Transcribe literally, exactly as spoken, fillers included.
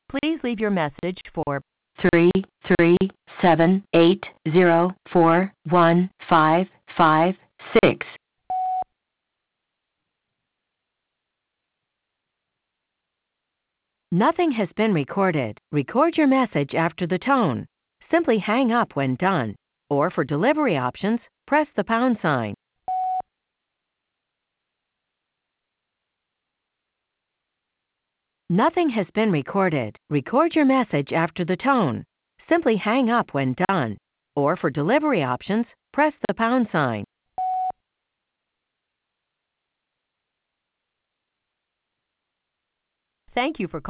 Please leave your message for three three seven eight zero four one five five six. Nothing has been recorded. Record your message after the tone. Simply hang up when done. Or for delivery options, press the pound sign. Nothing has been recorded. Record your message after the tone. Simply hang up when done. Or for delivery options, press the pound sign. Thank you for calling.